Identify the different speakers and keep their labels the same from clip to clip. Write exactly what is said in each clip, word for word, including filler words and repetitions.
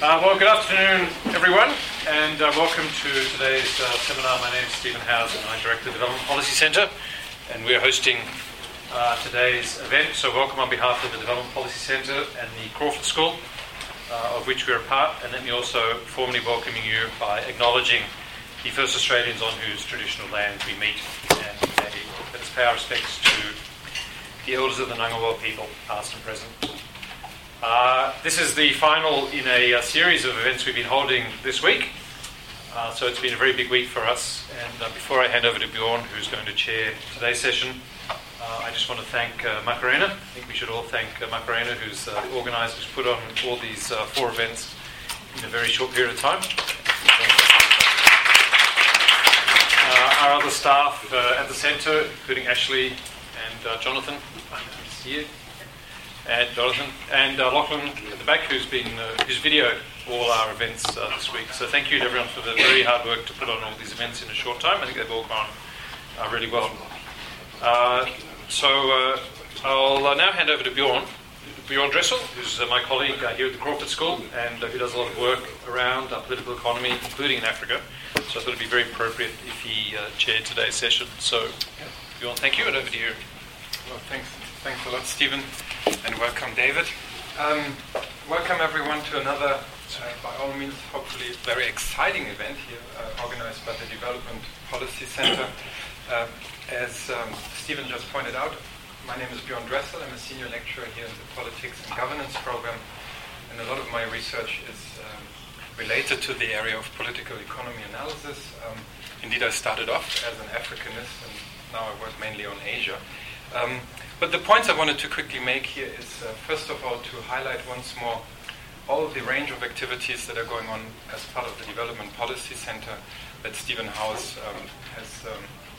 Speaker 1: Uh, well, good afternoon, everyone, and uh, welcome to today's uh, seminar. My name is Stephen Howes, and I direct the Development Policy Centre, and we're hosting uh, today's event. So welcome on behalf of the Development Policy Centre and the Crawford School, uh, of which we're a part, and let me also formally welcoming you by acknowledging the first Australians on whose traditional lands we meet, and uh, let us pay our respects to the elders of the Ngunnawal people, past and present. Uh, this is the final in a, a series of events we've been holding this week. Uh, so it's been a very big week for us. And uh, before I hand over to Bjorn, who's going to chair today's session, uh, I just want to thank uh, Macarena. I think we should all thank uh, Macarena, who's uh, the organiser, who's put on all these uh, four events in a very short period of time. Uh, our other staff uh, at the centre, including Ashley and uh, Jonathan, he's here. And Jonathan and uh, Lachlan at the back, who's been uh, who's videoed all our events uh, this week. So thank you to everyone for the very hard work to put on all these events in a short time. I think they've all gone uh, really well. Uh, so uh, I'll uh, now hand over to Bjorn, Bjorn Dressel, who's uh, my colleague uh, here at the Crawford School, and uh, who does a lot of work around uh, political economy, including in Africa. So I thought it'd be very appropriate if he uh, chaired today's session. So Bjorn, thank you, and over to you.
Speaker 2: Well, thanks, thanks a lot, Stephen. And welcome, David. Um, welcome, everyone, to another, uh, by all means, hopefully very exciting event here, uh, organized by the Development Policy Centre. Uh, as um, Stephen just pointed out, my name is Bjorn Dressel. I'm a senior lecturer here in the Politics and Governance program, and a lot of my research is um, related to the area of political economy analysis. Um, indeed, I started off as an Africanist, and now I work mainly on Asia. Um, But the points I wanted to quickly make here is, uh, first of all, to highlight once more all of the range of activities that are going on as part of the Development Policy Centre that Stephen Howes um, has um,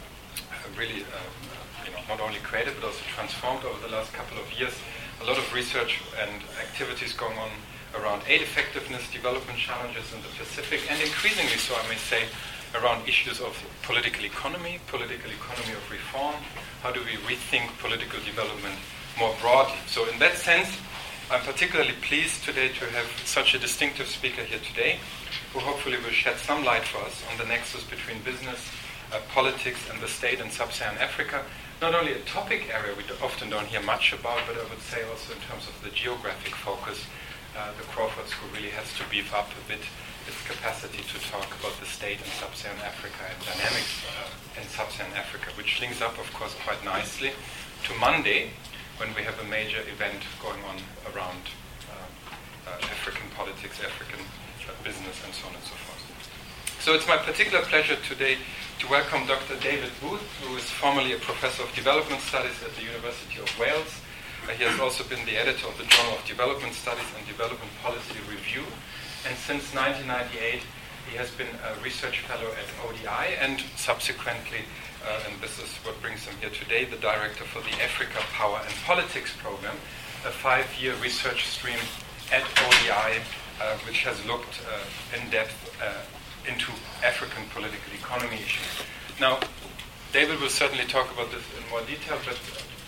Speaker 2: really, uh, you know, not only created but also transformed over the last couple of years. A lot of research and activities going on around aid effectiveness, development challenges in the Pacific, and increasingly so, I may say, around issues of political economy, political economy of reform. How do we rethink political development more broadly? So in that sense, I'm particularly pleased today to have such a distinctive speaker here today, who hopefully will shed some light for us on the nexus between business, uh, politics, and the state in sub-Saharan Africa. Not only a topic area we often don't hear much about, but I would say also in terms of the geographic focus, uh, the Crawford School really has to beef up a bit its capacity to talk about the state in sub-Saharan Africa and dynamics uh, in sub-Saharan Africa, which links up, of course, quite nicely to Monday, when we have a major event going on around uh, uh, African politics, African uh, business, and so on and so forth. So it's my particular pleasure today to welcome Doctor David Booth, who is formerly a professor of development studies at the University of Wales. Uh, he has also been the editor of the Journal of Development Studies and Development Policy Review. And since nineteen ninety-eight, he has been a research fellow at O D I and subsequently, uh, and this is what brings him here today, the director for the Africa Power and Politics Program, a five-year research stream at O D I, uh, which has looked uh, in depth uh, into African political economy issues. Now, David will certainly talk about this in more detail, but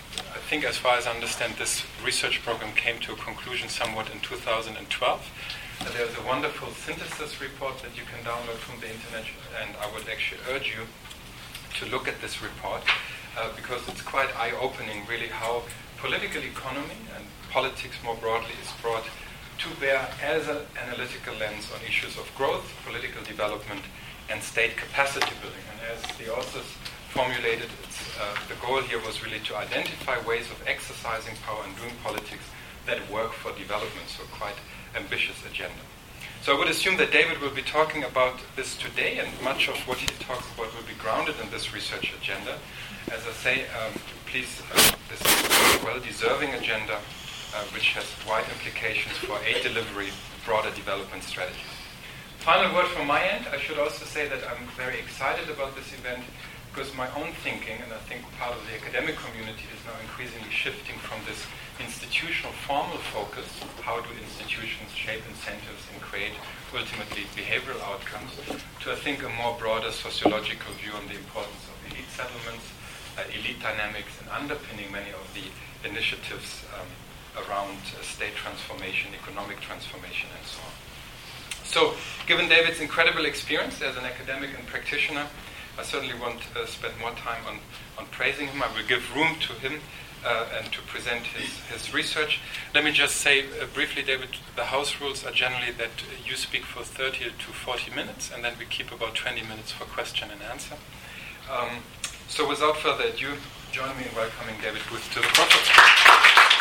Speaker 2: I think as far as I understand, this research program came to a conclusion somewhat in two thousand twelve. Uh, there's a wonderful synthesis report that you can download from the internet, and I would actually urge you to look at this report uh, because it's quite eye-opening, really, how political economy and politics more broadly is brought to bear as an analytical lens on issues of growth, political development, and state capacity building. And as the authors formulated, it's, uh, the goal here was really to identify ways of exercising power and doing politics that work for development, so quite ambitious agenda. So I would assume that David will be talking about this today, and much of what he talks about will be grounded in this research agenda. As I say, um, please, uh, this is a well-deserving agenda uh, which has wide implications for aid delivery, broader development strategies. Final word from my end, I should also say that I'm very excited about this event because my own thinking, and I think part of the academic community, is now increasingly shifting from this institutional formal focus, how do institutions shape incentives and create ultimately behavioral outcomes, to I think a more broader sociological view on the importance of elite settlements, uh, elite dynamics, and underpinning many of the initiatives um, around uh, state transformation, economic transformation, and so on. So, given David's incredible experience as an academic and practitioner, I certainly won't uh, spend more time on, on praising him. I will give room to him uh, and to present his, his research. Let me just say uh, briefly, David, the house rules are generally that uh, you speak for thirty to forty minutes, and then we keep about twenty minutes for question and answer. Um, so without further ado, join me in welcoming David Booth to the program.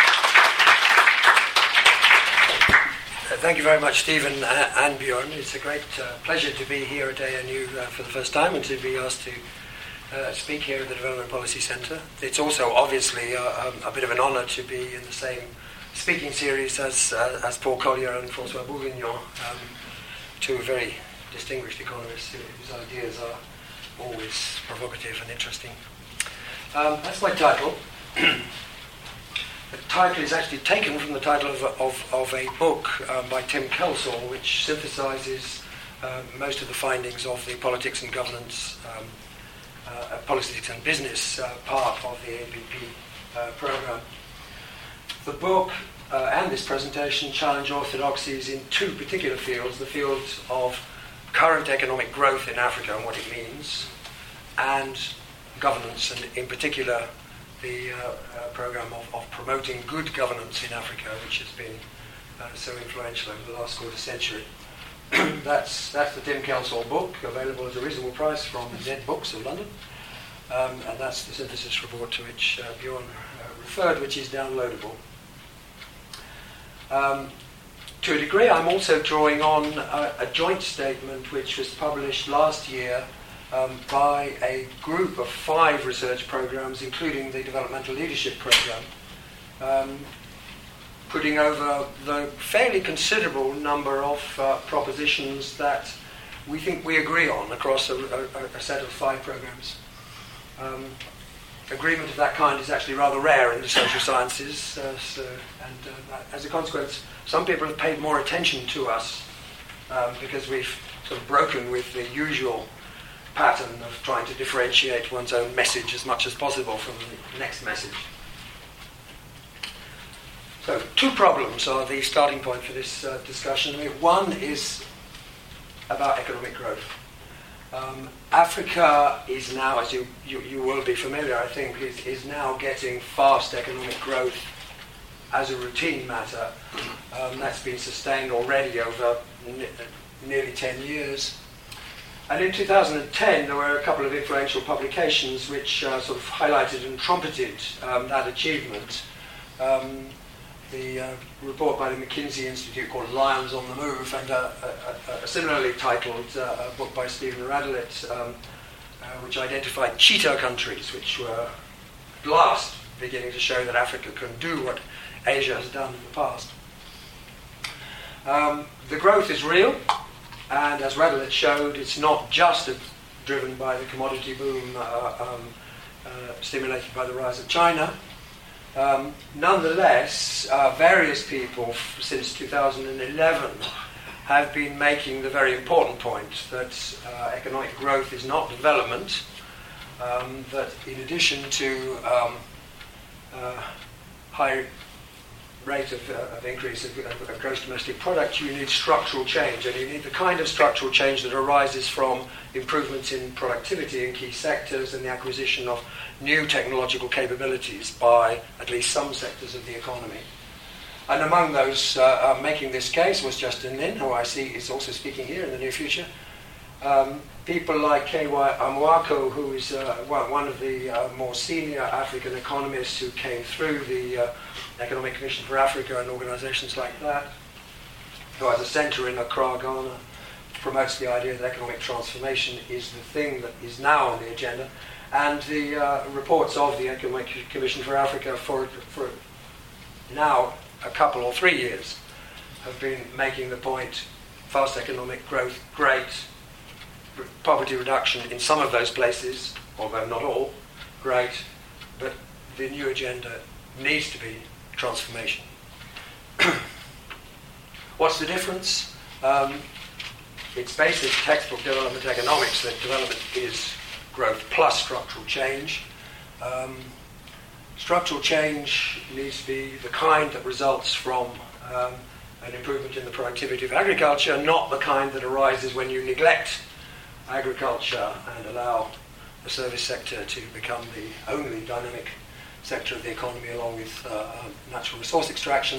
Speaker 3: Thank you very much, Stephen and Bjorn. It's a great uh, pleasure to be here at A N U uh, for the first time and to be asked to uh, speak here at the Development Policy Centre. It's also obviously a, a bit of an honour to be in the same speaking series as uh, as Paul Collier and François Bourguignon, um, two very distinguished economists whose ideas are always provocative and interesting. Um, that's my title. The title is actually taken from the title of, of, of a book um, by Tim Kelsall, which synthesises uh, most of the findings of the politics and governance, um, uh, politics and business uh, part of the A P P uh, programme. The book uh, and this presentation challenge orthodoxies in two particular fields, the fields of current economic growth in Africa and what it means, and governance, and in particular the uh, uh, programme of, of promoting good governance in Africa, which has been uh, so influential over the last quarter century. that's that's the Tim Kelsall book, available at a reasonable price from Zed Books of London, um, and that's the synthesis report to which uh, Bjorn uh, referred, which is downloadable. Um, to a degree, I'm also drawing on a, a joint statement which was published last year Um, by a group of five research programs, including the Developmental Leadership Program, um, putting over the fairly considerable number of uh, propositions that we think we agree on across a, a, a set of five programs. Um, agreement of that kind is actually rather rare in the social sciences, uh, so, and uh, as a consequence, some people have paid more attention to us um, because we've sort of broken with the usual pattern of trying to differentiate one's own message as much as possible from the next message. So, two problems are the starting point for this uh, discussion. One is about economic growth. Um, Africa is now, as you, you, you will be familiar, I think, is, is now getting fast economic growth as a routine matter. Um, that's been sustained already over n- nearly ten years. And in two thousand ten, there were a couple of influential publications which uh, sort of highlighted and trumpeted um, that achievement. Um, the uh, report by the McKinsey Institute called Lions on the Move, and uh, a, a, a similarly titled uh, a book by Stephen Radelet, um, uh, which identified cheetah countries, which were at last beginning to show that Africa can do what Asia has done in the past. Um, the growth is real. And as Radelet showed, it's not just a, driven by the commodity boom uh, um, uh, stimulated by the rise of China. Um, nonetheless, uh, various people f- since two thousand eleven have been making the very important point that uh, economic growth is not development, um, that in addition to um, uh, high rate of, uh, of increase of, of, of gross domestic product, you need structural change, and you need the kind of structural change that arises from improvements in productivity in key sectors and the acquisition of new technological capabilities by at least some sectors of the economy. And among those uh, uh, making this case was Justin Lin, who I see is also speaking here in the near future. Um, people like K Y Amoako, who is uh, one of the uh, more senior African economists who came through the uh, Economic Commission for Africa and organizations like that, who has a center in Accra, Ghana, promotes the idea that economic transformation is the thing that is now on the agenda. And the uh, reports of the Economic Commission for Africa for, for now a couple or three years have been making the point, fast economic growth, great, poverty reduction in some of those places, although not all, great, but the new agenda needs to be transformation. What's the difference? Um, it's basic textbook development economics that development is growth plus structural change. Um, structural change needs to be the kind that results from um, an improvement in the productivity of agriculture, not the kind that arises when you neglect agriculture and allow the service sector to become the only dynamic sector of the economy, along with uh, natural resource extraction.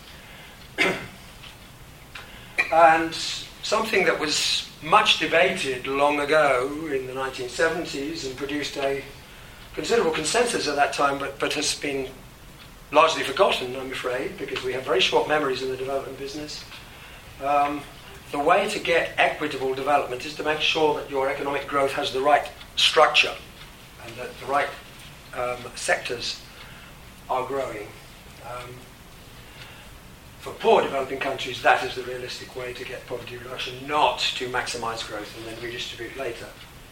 Speaker 3: And something that was much debated long ago in the nineteen seventies and produced a considerable consensus at that time, but, but has been largely forgotten, I'm afraid, because we have very short memories in the development business. Um, the way to get equitable development is to make sure that your economic growth has the right structure and that the right um, sectors are growing. Um, for poor developing countries, that is the realistic way to get poverty reduction, not to maximize growth and then redistribute later.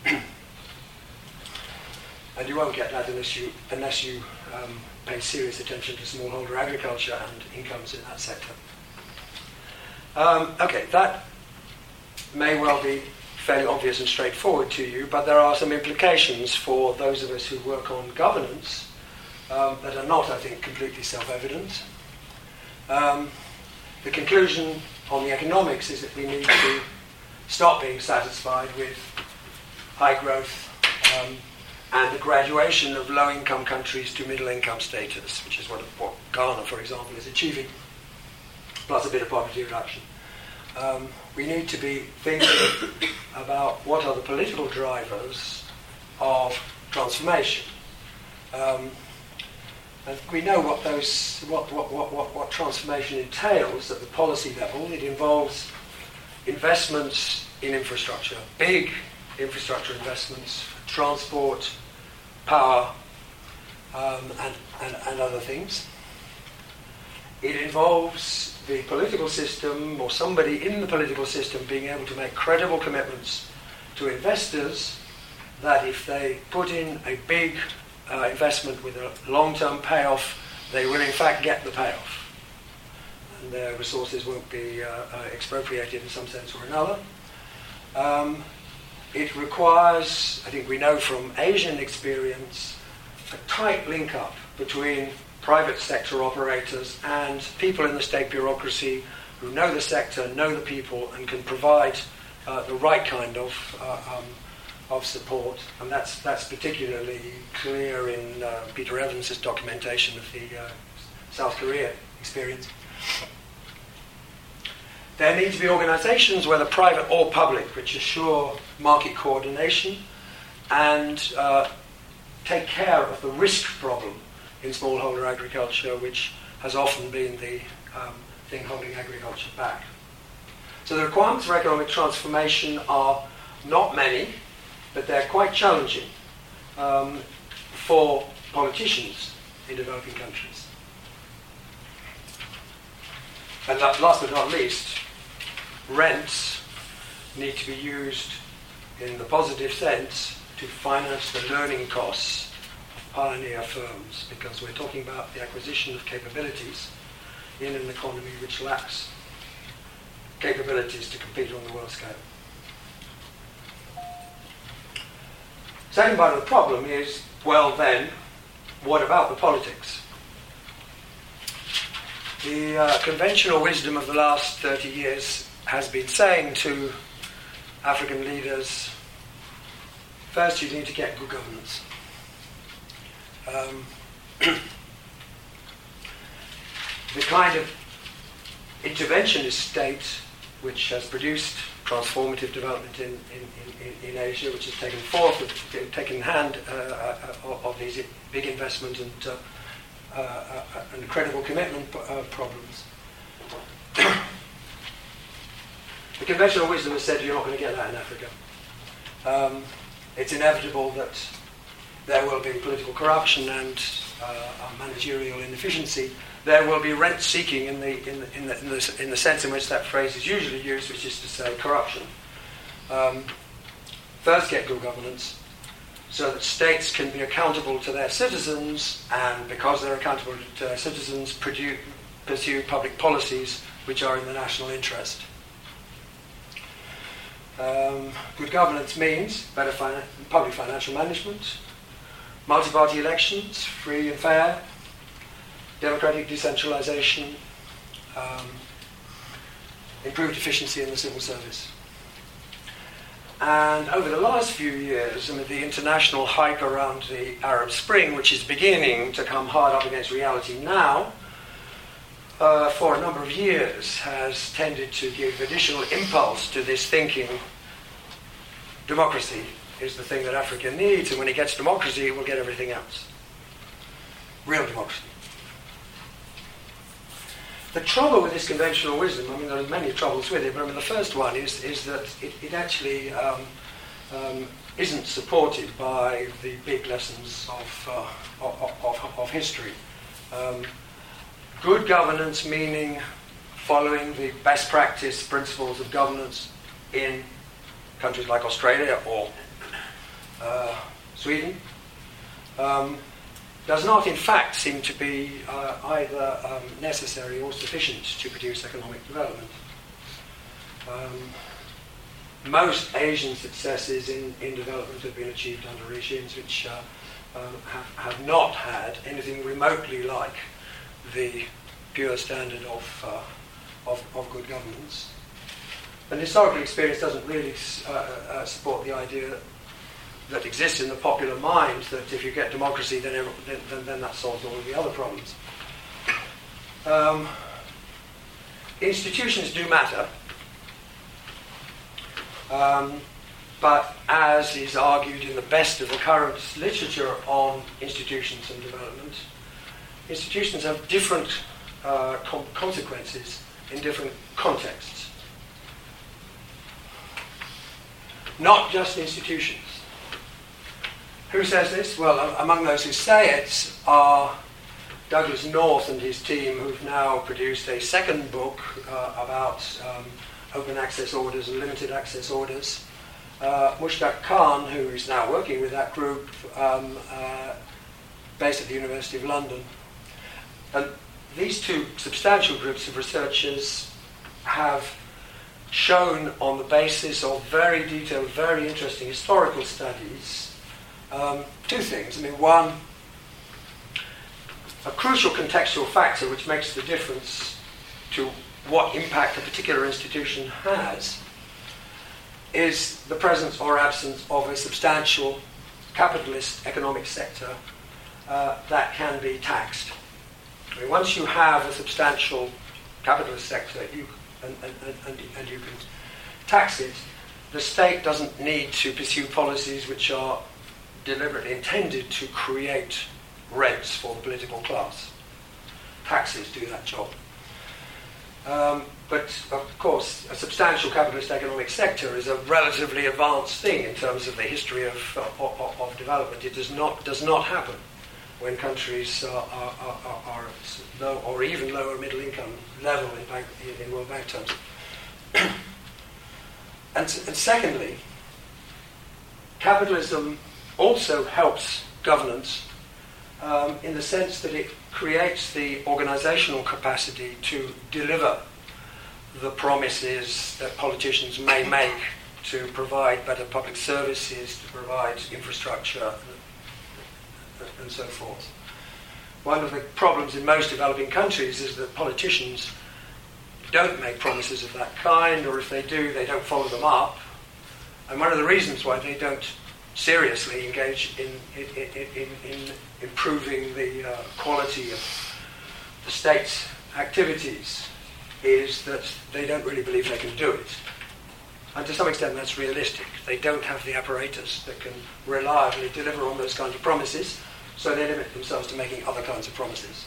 Speaker 3: And you won't get that unless you, unless you um, pay serious attention to smallholder agriculture and incomes in that sector. Um, okay, that may well be fairly obvious and straightforward to you, but there are some implications for those of us who work on governance um, that are not, I think, completely self-evident. Um, the conclusion on the economics is that we need to stop being satisfied with high growth um, and the graduation of low-income countries to middle-income status, which is what, what Ghana, for example, is achieving, plus a bit of poverty reduction. Um, we need to be thinking about what are the political drivers of transformation. Um, and we know what those, what, what, what, what, what transformation entails at the policy level. It involves investments in infrastructure, big infrastructure investments, transport, power, um, and, and, and other things. It involves the political system, or somebody in the political system, being able to make credible commitments to investors that if they put in a big uh, investment with a long-term payoff, they will in fact get the payoff. And their resources won't be uh, uh, expropriated in some sense or another. Um, it requires, I think we know from Asian experience, a tight link-up between private sector operators and people in the state bureaucracy who know the sector, know the people, and can provide uh, the right kind of uh, um, of support. And that's that's particularly clear in uh, Peter Evans' documentation of the uh, South Korea experience. There need to be organizations, whether private or public, which assure market coordination and uh, take care of the risk problem in smallholder agriculture, which has often been the um, thing holding agriculture back. So the requirements for economic transformation are not many, but they're quite challenging um, for politicians in developing countries. And last but not least, rents need to be used in the positive sense to finance the learning costs of pioneer firms, because we're talking about the acquisition of capabilities in an economy which lacks capabilities to compete on the world scale. Second part of the problem is, well then, what about the politics? The uh, conventional wisdom of the last thirty years has been saying to African leaders, first you need to get good governance. Um, the kind of interventionist state which has produced transformative development in, in, in, in Asia, which has taken forth, of, taken hand uh, uh, of these big investment and, uh, uh, uh, and credible commitment uh, problems. The conventional wisdom has said you're not going to get that in Africa. Um, it's inevitable that there will be political corruption and uh, managerial inefficiency. There will be rent-seeking in the in the, in the in the in the sense in which that phrase is usually used, which is to say corruption. Um, first, get good governance, so that states can be accountable to their citizens, and because they're accountable to their citizens, produce, pursue public policies which are in the national interest. Um, good governance means better fin- public financial management, multi-party elections, free and fair, democratic decentralization, um, improved efficiency in the civil service. And over the last few years, I mean, the international hype around the Arab Spring, which is beginning to come hard up against reality now, uh, for a number of years has tended to give additional impulse to this thinking. Democracy is the thing that Africa needs, and when it gets democracy, it will get everything else. Real democracy. The trouble with this conventional wisdom, I mean, there are many troubles with it, but I mean, the first one is, is that it, it actually um, um, isn't supported by the big lessons of, uh, of, of, of history. Um, good governance meaning following the best practice principles of governance in countries like Australia or uh, Sweden, um, does not in fact seem to be uh, either um, necessary or sufficient to produce economic development. Um, most Asian successes in, in development have been achieved under regimes which uh, um, have, have not had anything remotely like the pure standard of, uh, of, of good governance. And historical experience doesn't really uh, uh, support the idea that that exists in the popular mind that if you get democracy, then, every, then, then that solves all of the other problems. Um, institutions do matter, um, but as is argued in the best of the current literature on institutions and development, institutions have different uh, com- consequences in different contexts. Not just institutions. Who says this? Well, among those who say it are Douglas North and his team, who've now produced a second book uh, about um, open access orders and limited access orders. Uh, Mushtaq Khan, who is now working with that group, um, uh, based at the University of London. And these two substantial groups of researchers have shown, on the basis of very detailed, very interesting historical studies, Um, two things. I mean, one, a crucial contextual factor which makes the difference to what impact a particular institution has is the presence or absence of a substantial capitalist economic sector uh, that can be taxed. I mean, once you have a substantial capitalist sector you, and, and, and, and you can tax it, the state doesn't need to pursue policies which are deliberately intended to create rents for the political class. Taxes do that job. Um, but, of course, a substantial capitalist economic sector is a relatively advanced thing in terms of the history of, uh, of, of development. It does not does not happen when countries uh, are, are, are, are low or even lower middle income level in, bank, in World Bank terms. and, and secondly, capitalism also helps governance um, in the sense that it creates the organizational capacity to deliver the promises that politicians may make to provide better public services, to provide infrastructure, and, and so forth. One of the problems in most developing countries is that politicians don't make promises of that kind, or if they do, they don't follow them up. And one of the reasons why they don't seriously engage in, in, in, in improving the uh, quality of the state's activities is that they don't really believe they can do it. And to some extent that's realistic. They don't have the apparatus that can reliably deliver on those kinds of promises, so they limit themselves to making other kinds of promises.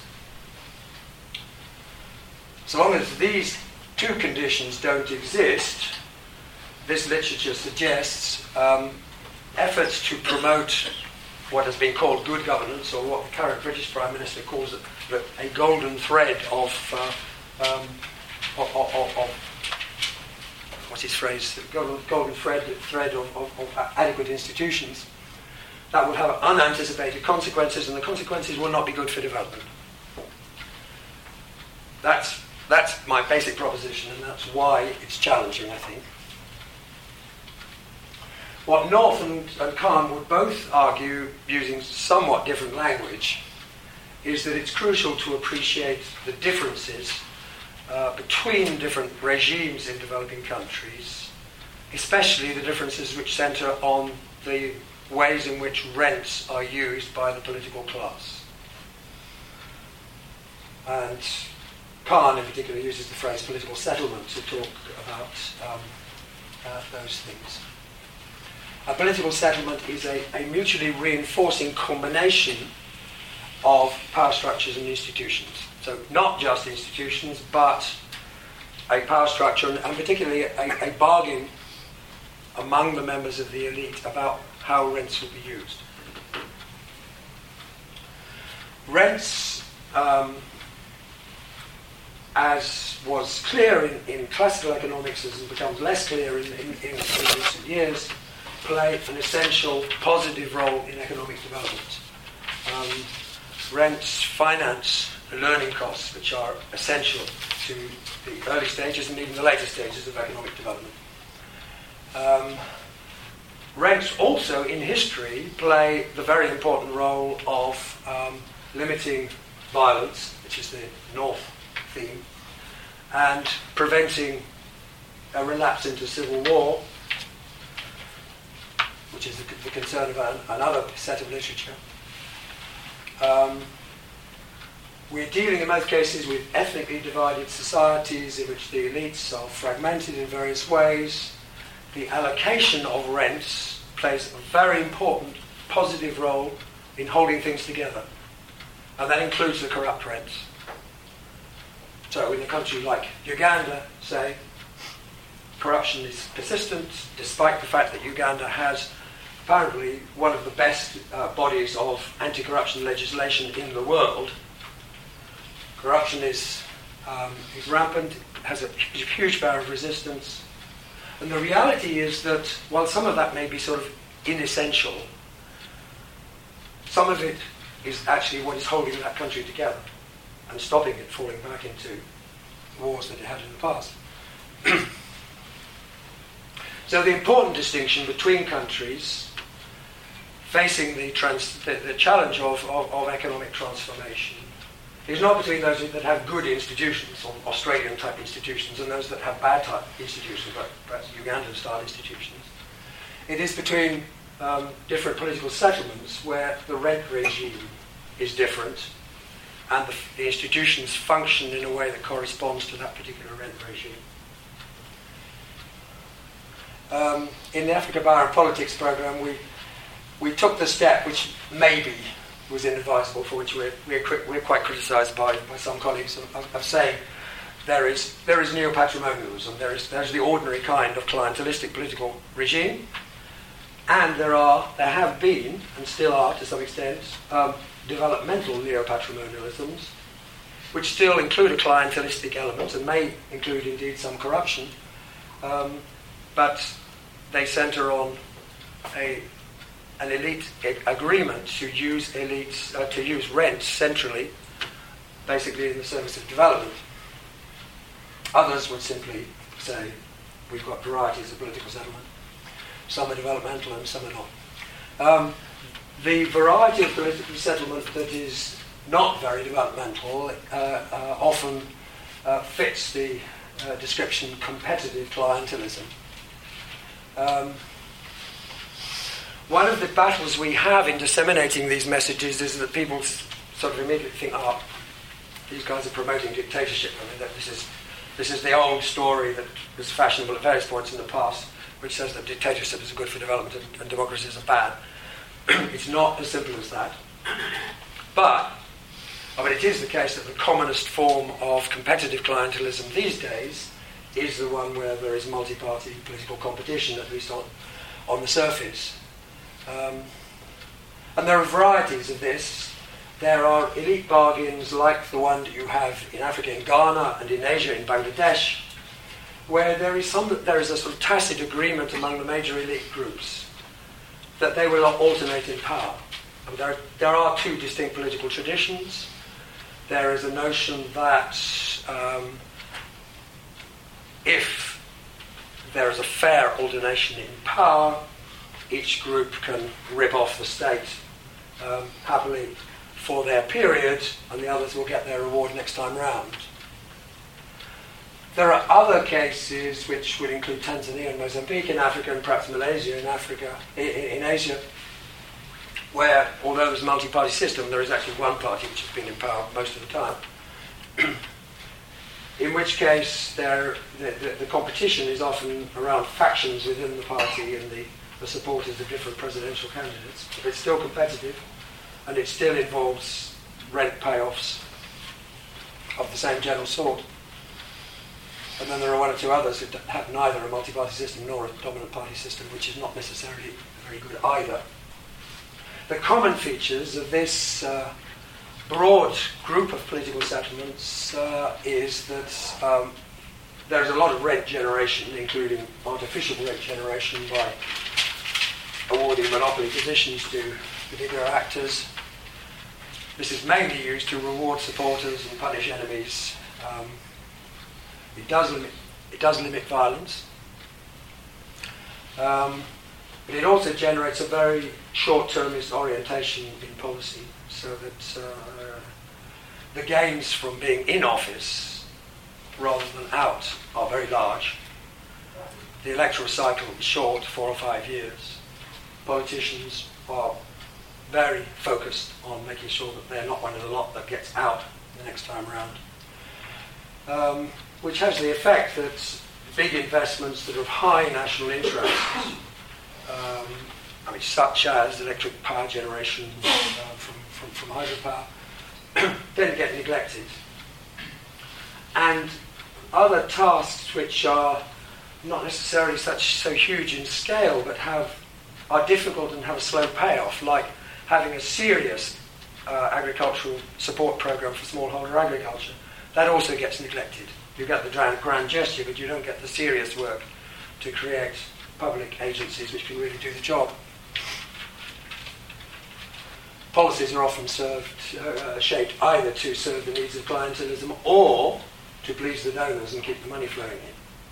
Speaker 3: So long as these two conditions don't exist, this literature suggests um, efforts to promote what has been called good governance, or what the current British Prime Minister calls it, a golden thread of, uh, um, of, of, of what's his phrase, golden, golden thread, thread of, of, of adequate institutions, that will have unanticipated consequences, and the consequences will not be good for development. That's, that's my basic proposition, and that's why it's challenging, I think. What North and, and Khan would both argue, using somewhat different language, is that it's crucial to appreciate the differences uh, between different regimes in developing countries, especially the differences which centre on the ways in which rents are used by the political class. And Kahn in particular uses the phrase political settlement to talk about um, uh, those things. A political settlement is a, a mutually reinforcing combination of power structures and institutions. So not just institutions, but a power structure, and, and particularly a, a bargain among the members of the elite about how rents will be used. Rents, um, as was clear in, in classical economics, as it becomes less clear in, in, in, in recent years, play an essential positive role in economic development. Um, rents finance the learning costs, which are essential to the early stages and even the later stages of economic development. Um, rents also, in history, play the very important role of um, limiting violence, which is the North theme, and preventing a relapse into civil war, which is the, the concern of an, another set of literature. Um, we're dealing in most cases with ethnically divided societies in which the elites are fragmented in various ways. The allocation of rents plays a very important positive role in holding things together, and that includes the corrupt rents. So in a country like Uganda, say, corruption is persistent, despite the fact that Uganda has apparently one of the best uh, bodies of anti-corruption legislation in the world. Corruption is, um, is rampant, has a huge power of resistance. And the reality is that while some of that may be sort of inessential, some of it is actually what is holding that country together and stopping it falling back into wars that it had in the past. So the important distinction between countries facing the, trans- the, the challenge of, of, of economic transformation is not between those that have good institutions, or Australian-type institutions, and those that have bad-type institutions, like perhaps Ugandan-style institutions. It is between um, different political settlements where the rent regime is different, and the, the institutions function in a way that corresponds to that particular rent regime. Um, in the Africa Power and Politics program, we we took the step which maybe was inadvisable, for which we're we're, we're quite criticised by, by some colleagues of, of saying there is there is neo-patrimonialism, there is there's the ordinary kind of clientelistic political regime, and there are there have been and still are to some extent um, developmental neo-patrimonialisms, which still include a clientelistic element and may include indeed some corruption. Um, but they centre on a, an elite a- agreement to use elites uh, to use rents centrally, basically in the service of development. Others would simply say we've got varieties of political settlement. Some are developmental and some are not. Um, the variety of political settlement that is not very developmental uh, uh, often uh, fits the uh, description competitive clientelism. Um, one of the battles we have in disseminating these messages is that people s- sort of immediately think, oh, these guys are promoting dictatorship. I mean, that this is this is the old story that was fashionable at various points in the past, which says that dictatorship is good for development and, and democracies are bad. It's not as simple as that. But, I mean, it is the case that the commonest form of competitive clientelism these days is the one where there is multi-party political competition, at least on, on the surface. Um, and there are varieties of this. There are elite bargains like the one that you have in Africa, in Ghana, and in Asia, in Bangladesh, where there is some there is a sort of tacit agreement among the major elite groups that they will alternate in power. I mean, there, there are two distinct political traditions. There is a notion that um, if there is a fair alternation in power, each group can rip off the state um, happily for their period, and the others will get their reward next time round. There are other cases which would include Tanzania and Mozambique in Africa, and perhaps Malaysia in Africa, in, in Asia, where, although there's a multi-party system, there is actually one party which has been in power most of the time. In which case, there, the, the, the competition is often around factions within the party and the, the supporters of different presidential candidates. But it's still competitive, and it still involves rent payoffs of the same general sort. And then there are one or two others that have neither a multi-party system nor a dominant party system, which is not necessarily very good either. The common features of this uh, broad group of political settlements uh, is that um, there's a lot of rent generation, including artificial rent generation by awarding monopoly positions to particular actors. This is mainly used to reward supporters and punish enemies. Um, it does limit, it does limit violence. Um, but it also generates a very short-termist orientation in policy, so that uh, the gains from being in office rather than out are very large. The electoral cycle is short, four or five years. Politicians are very focused on making sure that they're not one of the lot that gets out the next time around, um, which has the effect that big investments that are of high national interest, um, I mean, such as electric power generation uh, from, from, from hydropower, then get neglected. And other tasks which are not necessarily such so huge in scale, but have are difficult and have a slow payoff, like having a serious uh, agricultural support program for smallholder agriculture, that also gets neglected. You get the grand, grand gesture, but you don't get the serious work to create public agencies which can really do the job. Policies are often served, uh, shaped either to serve the needs of clientelism or to please the donors and keep the money flowing in.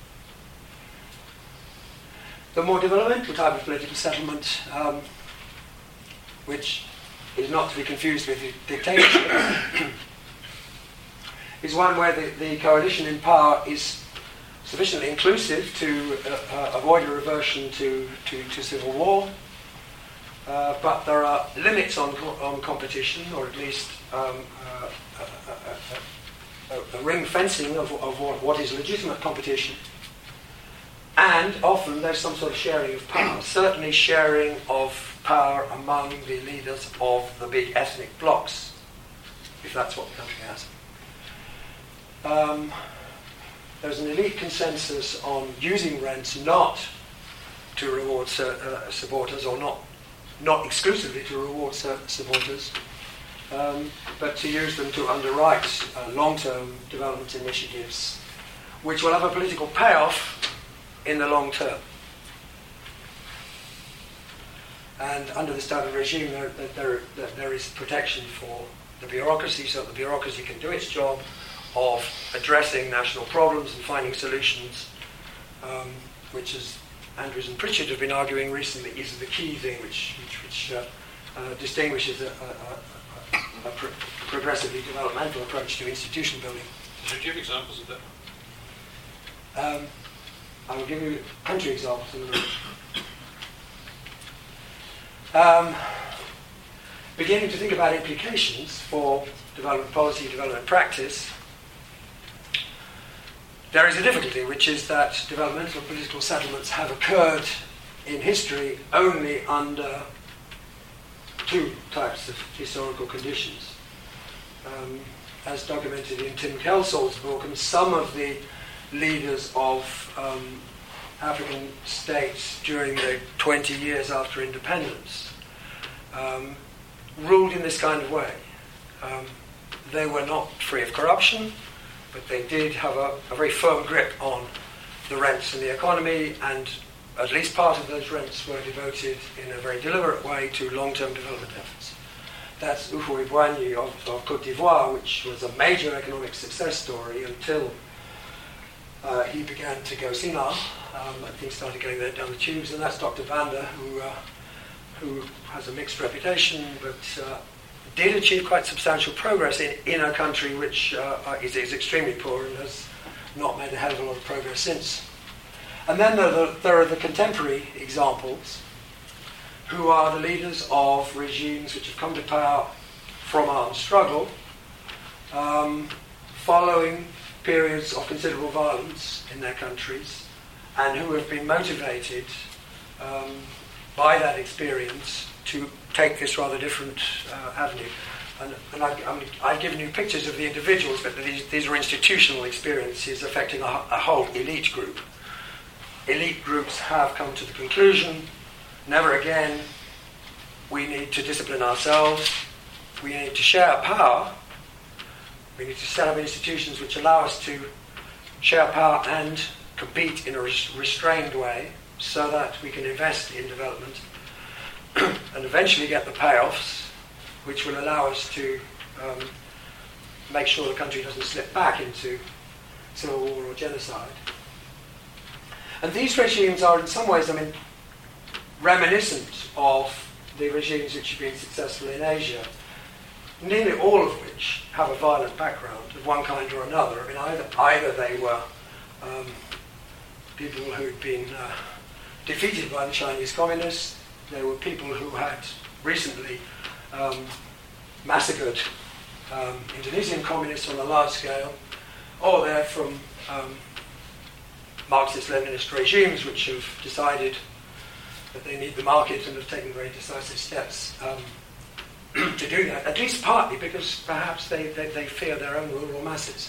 Speaker 3: The more developmental type of political settlement, um, which is not to be confused with dictatorship, is one where the, the coalition in power is sufficiently inclusive to uh, uh, avoid a reversion to, to, to civil war, uh, but there are limits on, on competition, or at least um, uh, a, a, a, a ring fencing of, of what, what is legitimate competition. And often there's some sort of sharing of power, certainly sharing of power among the leaders of the big ethnic blocs, if that's what the country has. Um, there's an elite consensus on using rents not to reward uh, supporters, or not not exclusively to reward supporters, um, but to use them to underwrite uh, long-term development initiatives, which will have a political payoff in the long term. And under this type of regime, there, there, there, there is protection for the bureaucracy, so that the bureaucracy can do its job of addressing national problems and finding solutions, um, which, as Andrews and Pritchard have been arguing recently, is the key thing which, which, which uh, uh, distinguishes a, a, a, a pro- progressively developmental approach to institution building.
Speaker 1: Should you give examples of that?
Speaker 3: Um, I will give you country examples in a minute. Um, beginning to think about implications for development policy, development practice, there is a difficulty, which is that developmental political settlements have occurred in history only under two types of historical conditions. Um, as documented in Tim Kelsall's book, and some of the leaders of um, African states during the twenty years after independence um, ruled in this kind of way. Um, they were not free of corruption, but they did have a, a very firm grip on the rents in the economy, and at least part of those rents were devoted in a very deliberate way to long-term development efforts. That's Houphouët-Boigny of, of Côte d'Ivoire, which was a major economic success story until uh, he began to go senile, um, and things started going down the tubes. And that's Doctor Vanda, who uh, who has a mixed reputation, but uh, did achieve quite substantial progress in, in a country which uh, is, is extremely poor and has not made a hell of a lot of progress since. And then there are the, there are the contemporary examples, who are the leaders of regimes which have come to power from armed struggle, um, following periods of considerable violence in their countries, and who have been motivated um, by that experience to take this rather different uh, avenue. And, and I, I mean, I've given you pictures of the individuals, but these, these are institutional experiences affecting a, a whole elite group. Elite groups have come to the conclusion, never again, we need to discipline ourselves, we need to share power, we need to set up institutions which allow us to share power and compete in a res- restrained way so that we can invest in development and eventually get the payoffs which will allow us to um, make sure the country doesn't slip back into civil war or genocide. And these regimes are in some ways, I mean, reminiscent of the regimes which have been successful in Asia, nearly all of which have a violent background of one kind or another. I mean, either, either they were um, people who'd been uh, defeated by the Chinese communists, they were people who had recently um, massacred um, Indonesian communists on a large scale, or they're from um, Marxist-Leninist regimes which have decided that they need the market and have taken very decisive steps um, to do that, at least partly because perhaps they, they, they fear their own rural masses.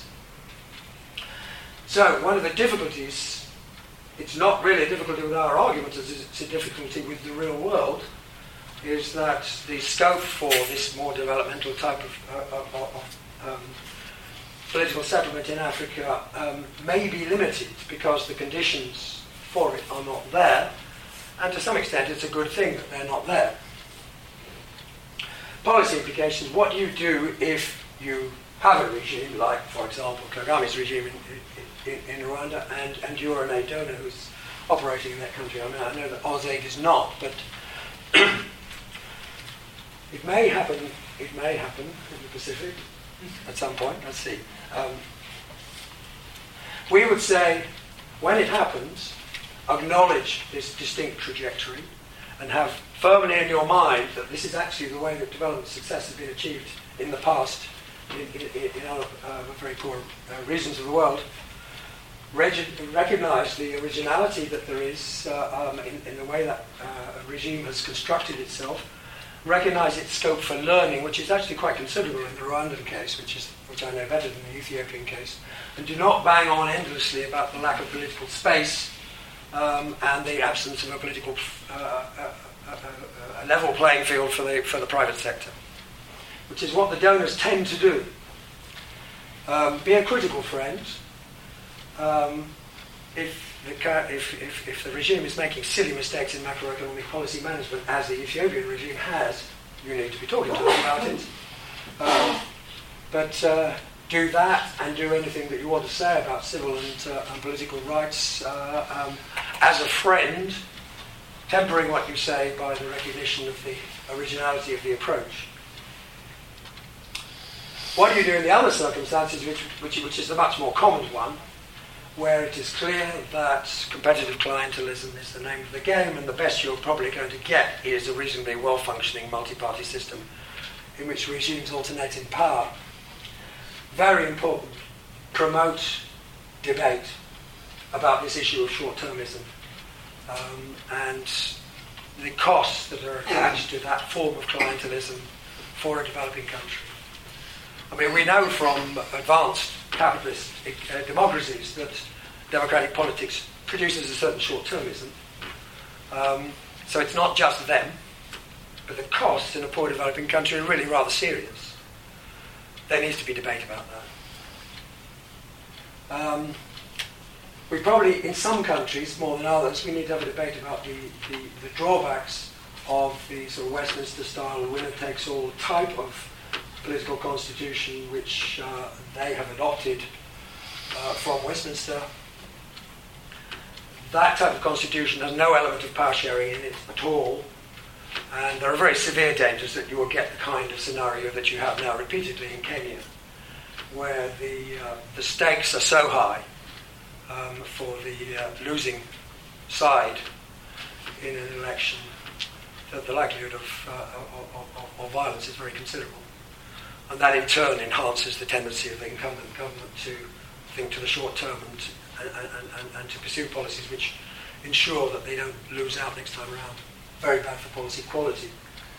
Speaker 3: So one of the difficulties, it's not really a difficulty with our arguments, it's a difficulty with the real world, is that the scope for this more developmental type of, uh, of, of um, political settlement in Africa um, may be limited because the conditions for it are not there, and to some extent it's a good thing that they're not there. Policy implications: what do you do if you have a regime like, for example, Kagame's regime in, in, in Rwanda, and, and you're an aid donor who's operating in that country? I mean, I know that AusAid is not, but it may happen, it may happen in the Pacific at some point. Let's see. Um, we would say, when it happens, acknowledge this distinct trajectory and have firmly in your mind that this is actually the way that development success has been achieved in the past in, in, in other uh, very poor uh, regions of the world. Reg- recognize the originality that there is uh, um, in, in the way that uh, a regime has constructed itself. Recognize its scope for learning, which is actually quite considerable in the Rwandan case, which is which I know better than the Ethiopian case, and do not bang on endlessly about the lack of political space um, and the absence of a political uh, uh, uh, a level playing field for the for the private sector, which is what the donors tend to do. Um, be a critical friend. Um, if The, if, if, if the regime is making silly mistakes in macroeconomic policy management, as the Ethiopian regime has, you need to be talking to them about it. Um, but uh, do that and do anything that you want to say about civil and, uh, and political rights uh, um, as a friend, tempering what you say by the recognition of the originality of the approach. What do you do in the other circumstances, which, which, which is the much more common one, where it is clear that competitive clientelism is the name of the game, and the best you're probably going to get is a reasonably well-functioning multi-party system in which regimes alternate in power. Very important, promote debate about this issue of short-termism um, and the costs that are attached to that form of clientelism for a developing country. I mean, we know from advanced capitalist uh, democracies that democratic politics produces a certain short-termism. Um, so it's not just them, but the costs in a poor developing country are really rather serious. There needs to be debate about that. Um, we probably, in some countries, more than others, we need to have a debate about the, the, the drawbacks of the sort of Westminster-style winner-takes-all type of political constitution which uh, they have adopted uh, from Westminster. That type of constitution has no element of power sharing in it at all, and there are very severe dangers that you will get the kind of scenario that you have now repeatedly in Kenya, where the uh, the stakes are so high um, for the uh, losing side in an election, that the likelihood of, uh, of, of, of violence is very considerable. And that in turn enhances the tendency of the incumbent government to think to the short term and, and, and, and to pursue policies which ensure that they don't lose out next time around. Very bad for policy quality.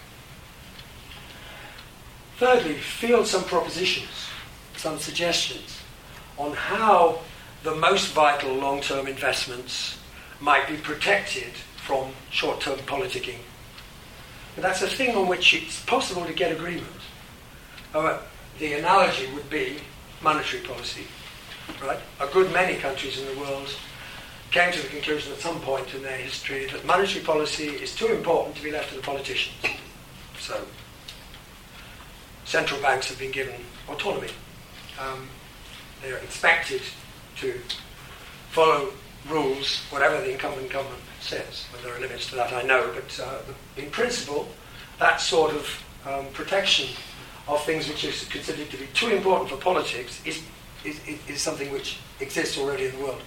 Speaker 3: Thirdly, field some propositions, some suggestions on how the most vital long-term investments might be protected from short-term politicking. But that's a thing on which it's possible to get agreement. Uh, the analogy would be monetary policy, right? A good many countries in the world came to the conclusion at some point in their history that monetary policy is too important to be left to the politicians. So, central banks have been given autonomy. Um, they are expected to follow rules, whatever the incumbent government says. Well, there are limits to that, I know, but uh, in principle, that sort of um, protection of things which is considered to be too important for politics is, is, is something which exists already in the world.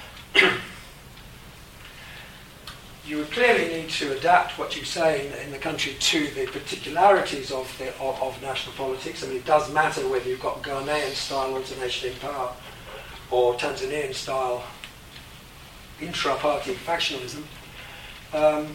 Speaker 3: You would clearly need to adapt what you say in, in the country to the particularities of, the, of, of national politics. I mean, it does matter whether you've got Ghanaian-style alternation in power or Tanzanian-style intra-party factionalism. Um,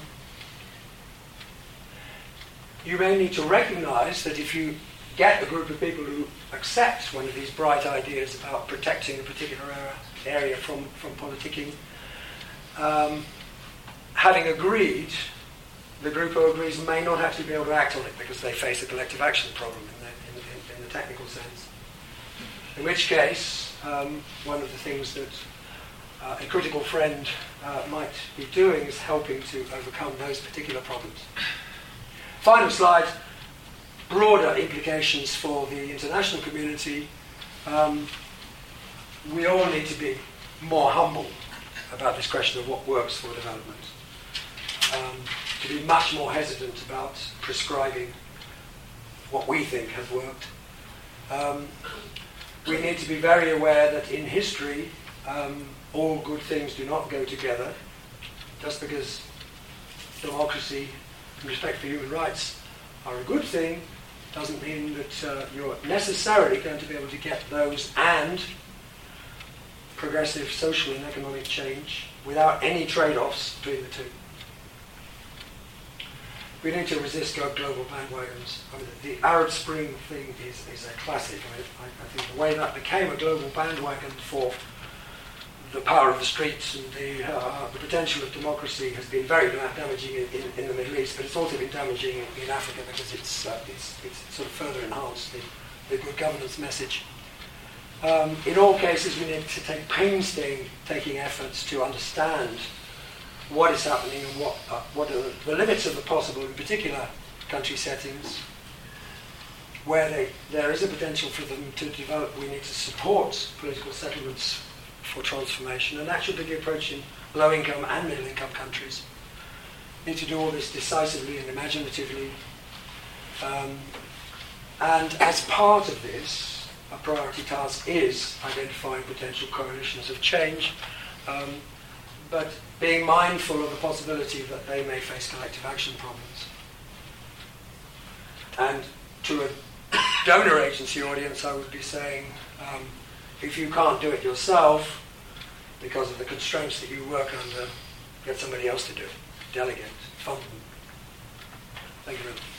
Speaker 3: you may need to recognise that if you get a group of people who accept one of these bright ideas about protecting a particular area from, from politicking, um, having agreed, the group who agrees may not actually be able to act on it because they face a collective action problem in the, in, in, in the technical sense. In which case, um, one of the things that uh, a critical friend uh, might be doing is helping to overcome those particular problems. Final slide, broader implications for the international community. Um, we all need to be more humble about this question of what works for development. Um, to be much more hesitant about prescribing what we think has worked. Um, we need to be very aware that in history, um, all good things do not go together. Just because democracy and respect for human rights are a good thing doesn't mean that uh, you're necessarily going to be able to get those and progressive social and economic change without any trade-offs between the two. We need to resist global bandwagons. I mean, the Arab Spring thing is, is a classic. I, mean, I, I think the way that became a global bandwagon for the power of the streets and the, uh, the potential of democracy has been very damaging in, in, in the Middle East, but it's also been damaging in, in Africa because it's, uh, it's, it's sort of further enhanced the, the good governance message. Um, in all cases, we need to take painstaking efforts to understand what is happening and what, uh, what are the limits of the possible in particular country settings. Where they, there is a potential for them to develop, we need to support political settlements for transformation, and that should be the approach in low-income and middle-income countries. We need to do all this decisively and imaginatively. Um, and as part of this, a priority task is identifying potential coalitions of change, um, but being mindful of the possibility that they may face collective action problems. And to a donor agency audience, I would be saying, um, if you can't do it yourself, because of the constraints that you work under, get somebody else to do it. Delegate, fund them. Thank you very much.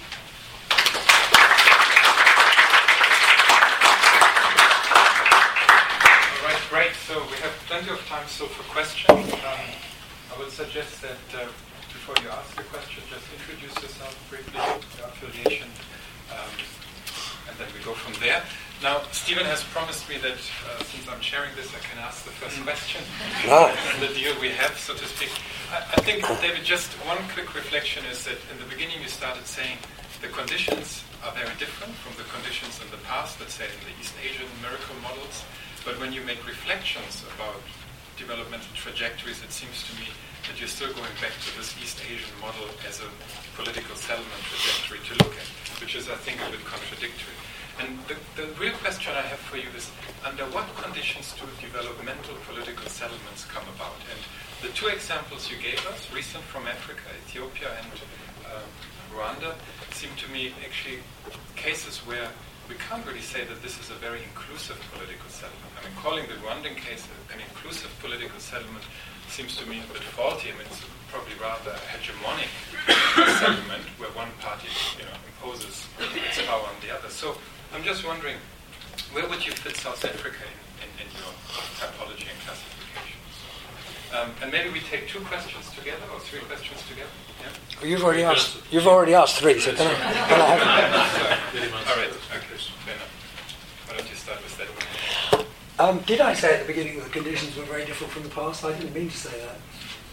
Speaker 2: All right, great. So we have plenty of time still for questions. Um, I would suggest that uh, before you ask a question, just introduce yourself briefly, your affiliation, um, and then we go from there. Now, Stephen has promised me that uh, since I'm sharing this, I can ask the first question.
Speaker 3: Nice.
Speaker 2: The deal we have, so to speak. I, I think, David, just one quick reflection is that in the beginning you started saying the conditions are very different from the conditions in the past, let's say in the East Asian miracle models. But when you make reflections about developmental trajectories, it seems to me that you're still going back to this East Asian model as a political settlement trajectory to look at, which is, I think, a bit contradictory. And the, the real question I have for you is, under what conditions do developmental political settlements come about? And the two examples you gave us, recent from Africa, Ethiopia and uh, Rwanda, seem to me actually cases where we can't really say that this is a very inclusive political settlement. I mean, calling the Rwandan case an inclusive political settlement seems to me a bit faulty. I mean, it's probably rather a hegemonic settlement where one party, you know, imposes its power on the other. So I'm just wondering, where would you fit South Africa in, in, in your typology and classification? Um, and maybe we take two questions together or three questions together. Yeah?
Speaker 3: Well, you've already asked. You've already asked three. So can I? Can I have
Speaker 2: it? All right. Okay. Fair enough. Why don't you start with that one?
Speaker 3: Um, did I say at the beginning that the conditions were very different from the past? I didn't mean to say that.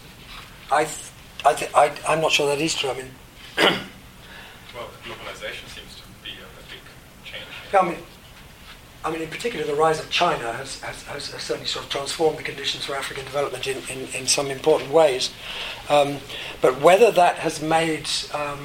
Speaker 3: I, th- I, th- I, I'm not sure that is true. I mean,
Speaker 2: well, globalization seems to be a, a big change.
Speaker 3: Yeah, I mean, I mean, in particular, the rise of China has, has, has certainly sort of transformed the conditions for African development in, in, in some important ways. Um, but whether that has made um,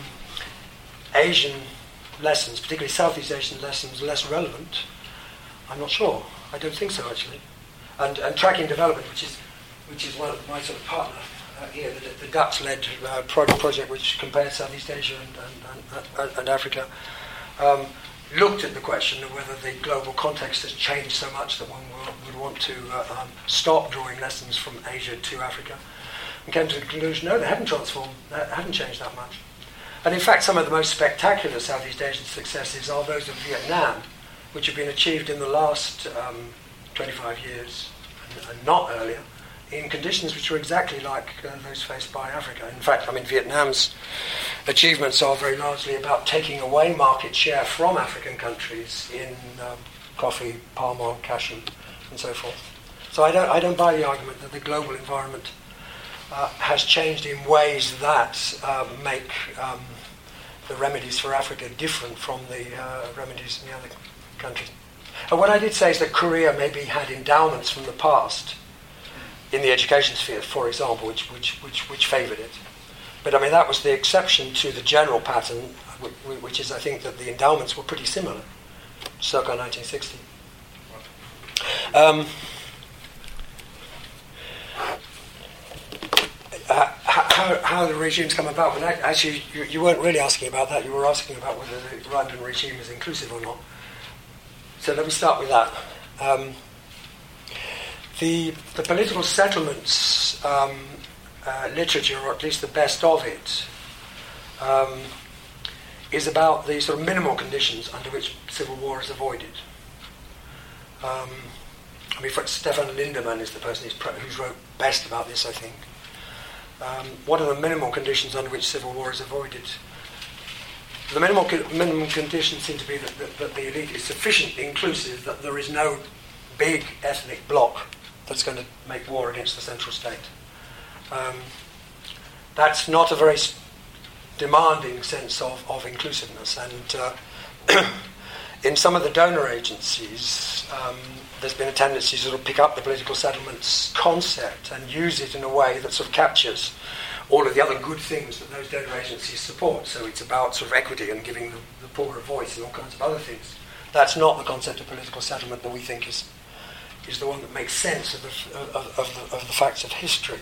Speaker 3: Asian lessons, particularly Southeast Asian lessons, less relevant, I'm not sure. I don't think so, actually. And, and Tracking Development, which is which is one of my sort of partner uh, here, the, the Dutch-led uh, project, project which compares Southeast Asia and, and, and, and Africa, um, looked at the question of whether the global context has changed so much that one would want to uh, um, stop drawing lessons from Asia to Africa, and came to the conclusion, no, they haven't transformed, they haven't changed that much. And in fact, some of the most spectacular Southeast Asian successes are those of Vietnam, which have been achieved in the last um, twenty-five years, and, and not earlier, in conditions which are exactly like uh, those faced by Africa. In fact, I mean, Vietnam's achievements are very largely about taking away market share from African countries in um, coffee, palm oil, cashew, and so forth. So I don't, I don't buy the argument that the global environment uh, has changed in ways that uh, make um, the remedies for Africa different from the uh, remedies in the other countries. And what I did say is that Korea maybe had endowments from the past in the education sphere, for example, which which which, which favoured it. But I mean, that was the exception to the general pattern, which is, I think, that the endowments were pretty similar, circa nineteen sixty. Um, uh, how, how the regimes come about? Well, actually, you, you weren't really asking about that. You were asking about whether the Rwandan regime is inclusive or not. So let me start with that. Um, the the political settlements um, uh, literature, or at least the best of it, um, is about the sort of minimal conditions under which civil war is avoided. Um, I mean, for Stefan Lindemann is the person who's, pro- who's wrote best about this, I think. Um, what are the minimal conditions under which civil war is avoided? The minimal, co- minimum conditions seem to be that, that, that the elite is sufficiently inclusive that there is no big ethnic bloc that's going to make war against the central state. Um, that's not a very s- demanding sense of, of inclusiveness. And uh, in some of the donor agencies, um, there's been a tendency to sort of pick up the political settlements concept and use it in a way that sort of captures all of the other good things that those donor agencies support. So it's about sort of equity and giving the, the poor a voice and all kinds of other things. That's not the concept of political settlement that we think is is the one that makes sense of the, of, of the, of the facts of history.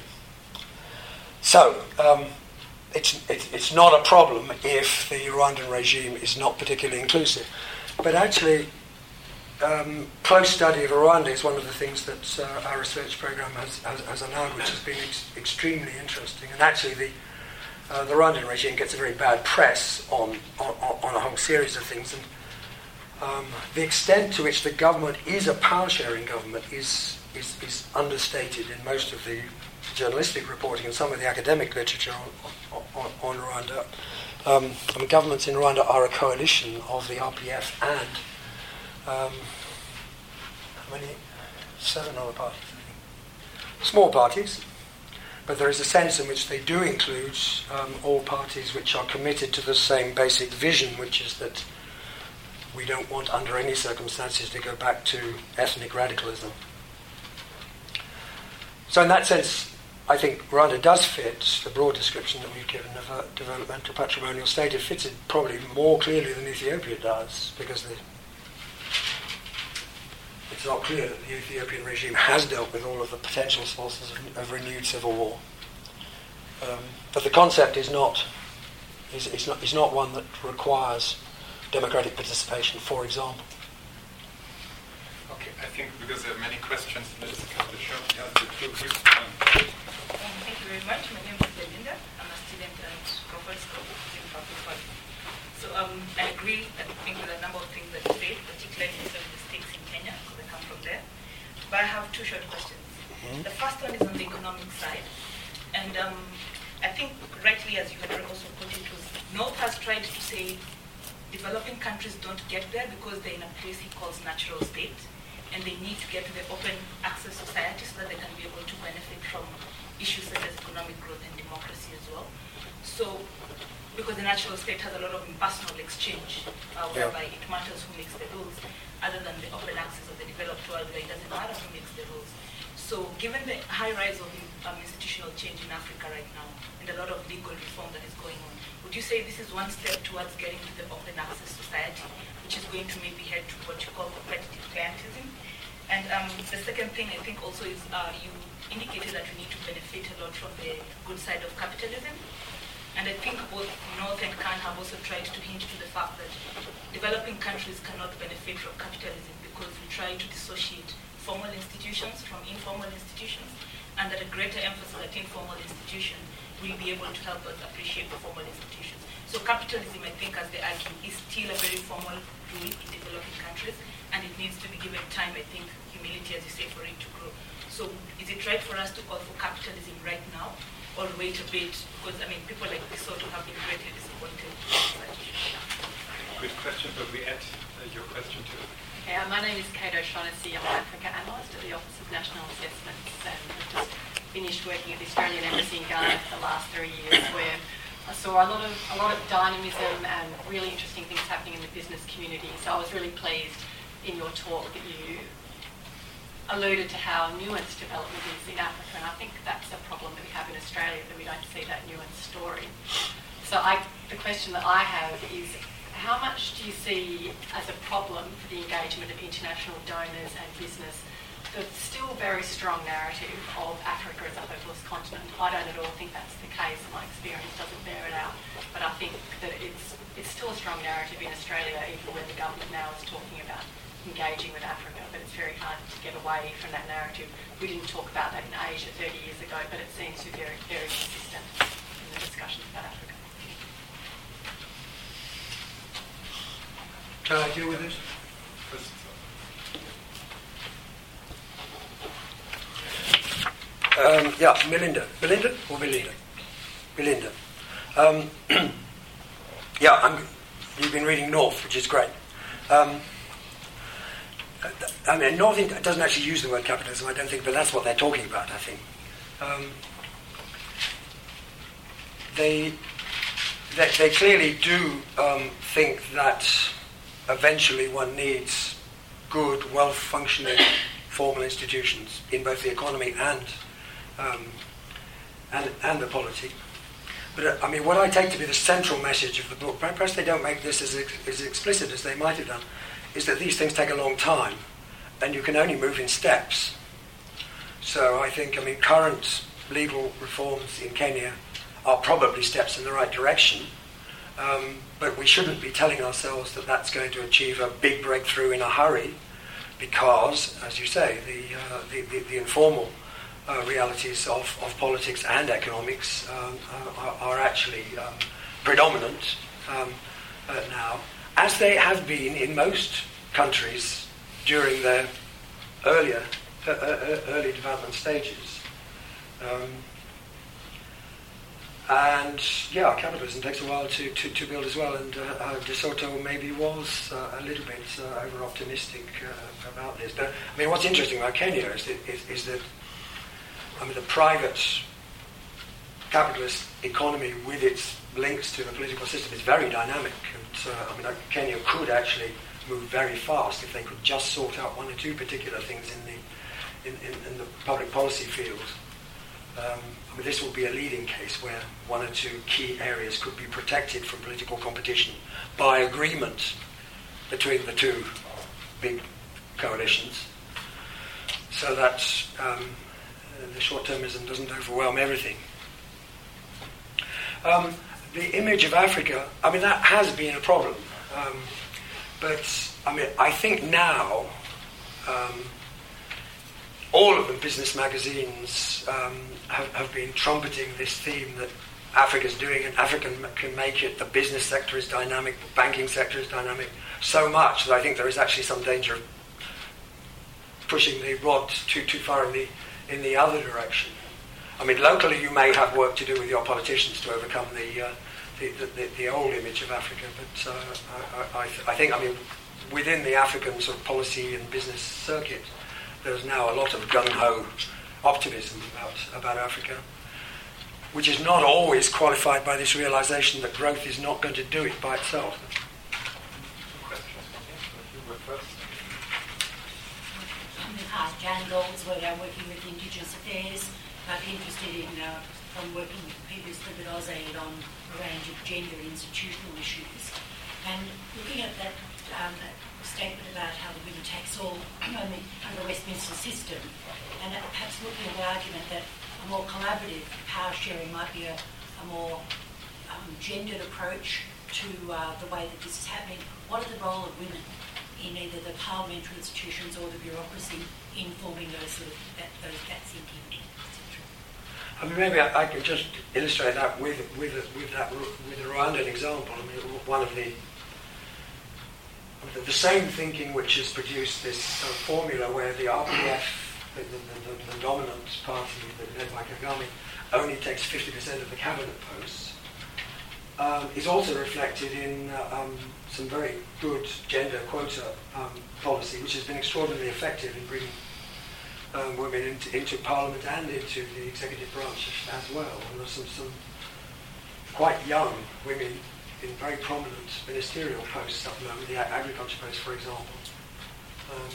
Speaker 3: So um, it's, it, it's not a problem if the Rwandan regime is not particularly inclusive. But actually, um, close study of Rwanda is one of the things that uh, our research program has, has, has allowed, which has been ex- extremely interesting. And actually, the uh, the Rwandan regime gets a very bad press on on, on a whole series of things. And um, the extent to which the government is a power-sharing government is, is is understated in most of the journalistic reporting and some of the academic literature on, on, on Rwanda. Um, I mean, governments in Rwanda are a coalition of the R P F and um, how many? Seven other parties, I think. Small parties, but there is a sense in which they do include um, all parties which are committed to the same basic vision, which is that we don't want under any circumstances to go back to ethnic radicalism. So in that sense, I think Rwanda does fit the broad description that we've given of a developmental patrimonial state. It fits it probably more clearly than Ethiopia does, because the it's not clear that the Ethiopian regime has dealt with all of the potential sources of, of renewed civil war. Um, but the concept is not is, is not is not one that requires democratic participation, for example.
Speaker 2: Okay, I think because there are many questions, let's cut the show. Yeah, the two of you. Um,
Speaker 4: Um, thank you very much. My name is Belinda. I'm a student at Crawford School in Public Policy. So um, I agree, I think, with a number of things that you said, particularly in some of the states in Kenya, because I come from there. But I have two short questions. Mm-hmm. The first one is on the economic side. And um, I think, rightly, as you had also put it, was North has tried to say developing countries don't get there because they're in a place he calls natural state, and they need to get to the open access society so that they can be able to benefit from issues such as economic growth and democracy as well. So, because the natural state has a lot of impersonal exchange, uh, whereby yeah. it matters who makes the rules, other than the open access of the developed world where it doesn't matter who makes the rules. So, given the high rise of um, institutional change in Africa right now, and a lot of legal reform that is going on, would you say this is one step towards getting to the open access society, which is going to maybe head to what you call competitive clientism? And um, the second thing I think also is uh, you indicated that we need to benefit a lot from the good side of capitalism. And I think both North and Khan have also tried to hint to the fact that developing countries cannot benefit from capitalism because we try to dissociate formal institutions from informal institutions, and that a greater emphasis at informal institutions will be able to help us appreciate the formal institutions. So capitalism, I think, as they argue, is still a very formal rule in developing countries, and it needs to be given time, I think, humility, as you say, for it to grow. So is it right for us to call for capitalism right now, or wait a bit? Because, I mean, people like this sort of have been greatly disappointed.
Speaker 2: Good question, but we add uh, your question too.
Speaker 5: Okay, uh, my name is Kate O'Shaughnessy. I'm an Africa analyst at the Office of National Assessments, and I've just finished working at the Australian Embassy in Ghana for the last three years, where I saw a lot of a lot of dynamism and really interesting things happening in the business community. So I was really pleased in your talk that you alluded to how nuanced development is in Africa, and I think that's a problem that we have in Australia, that we don't see that nuanced story. So I, the question that I have is, how much do you see as a problem for the engagement of international donors and business the still very strong narrative of Africa as a hopeless continent? I don't at all think that's the case. My experience doesn't bear it out, but I think that it's it's still a strong narrative in Australia, even when the government now is talking about engaging with Africa, but it's very hard to get away from that narrative. We didn't talk about that in Asia thirty years ago, but it seems to be very, very consistent in the discussions about Africa.
Speaker 3: Can I deal with this? Um, yeah, Melinda. Belinda or Belinda? Belinda. Um, yeah, I'm, you've been reading North, which is great. Um, I mean, North doesn't actually use the word capitalism, I don't think, but that's what they're talking about, I think. Um, they, they, they clearly do um, think that eventually one needs good, well-functioning formal institutions in both the economy and um, and, and the polity. But uh, I mean, what I take to be the central message of the book, perhaps they don't make this as, ex- as explicit as they might have done, is that these things take a long time, and you can only move in steps. So I think, I mean, current legal reforms in Kenya are probably steps in the right direction, um, but we shouldn't be telling ourselves that that's going to achieve a big breakthrough in a hurry, because, as you say, the uh, the, the, the informal uh, realities of, of politics and economics um, are, are actually um, predominant um, uh, now, as they have been in most countries during their earlier uh, uh, early development stages. Um, and yeah, capitalism takes a while to, to, to build as well, and uh, uh, De Soto maybe was uh, a little bit uh, over-optimistic uh, about this. But I mean, what's interesting about Kenya is that, is, is that I mean, the private capitalist economy with its links to the political system is very dynamic. And uh, I mean, Kenya could actually move very fast if they could just sort out one or two particular things in the in, in, in the public policy field. Um, I mean, this will be a leading case where one or two key areas could be protected from political competition by agreement between the two big coalitions. so that um, the short-termism doesn't overwhelm everything. Um, the image of Africa, I mean, that has been a problem. Um, but, I mean, I think now, um, all of the business magazines um, have, have been trumpeting this theme that Africa's doing, and Africa can make it. The business sector is dynamic, the banking sector is dynamic, so much that I think there is actually some danger of pushing the rod too too far in the in the other direction. I mean, locally you may have work to do with your politicians to overcome the uh, the, the, the old image of Africa, but uh, I, I, I think, I mean, within the African sort of policy and business circuit, there's now a lot of gung-ho optimism about about Africa, which is not always qualified by this realization that growth is not going to do it by itself.
Speaker 6: Hi, Jan Goldsworth. I'm working with Indigenous Affairs. I'm interested in, uh, from working previously with AusAid on a range of gender institutional issues. And looking at that, um, that statement about how the winner takes all under the Westminster system, and perhaps looking at the argument that a more collaborative power sharing might be a, a more um, gendered approach to uh, the way that this is happening. What is the role of women in either the parliamentary institutions or the bureaucracy in forming those sort of that, those that thinking, et cetera?
Speaker 3: I mean, maybe I, I could just illustrate that with with with that with the Rwandan example. I mean, one of the the same thinking which has produced this uh, formula where the R P F, the, the, the, the dominant party led by Kagame, only takes fifty percent of the cabinet posts, um, is also reflected in uh, um, some very good gender quota um, policy, which has been extraordinarily effective in bringing um, women into, into Parliament and into the executive branch as well. And there's some, some quite young women in very prominent ministerial posts at the moment, the agriculture post, for example. Um,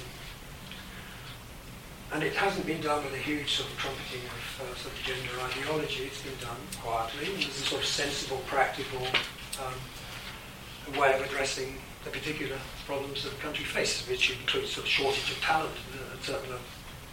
Speaker 3: and it hasn't been done with a huge sort of trumpeting of uh, sort of gender ideology. It's been done quietly. And there's a sort of sensible, practical um, way of addressing the particular problems that the country faces, which includes sort of shortage of talent at certain level.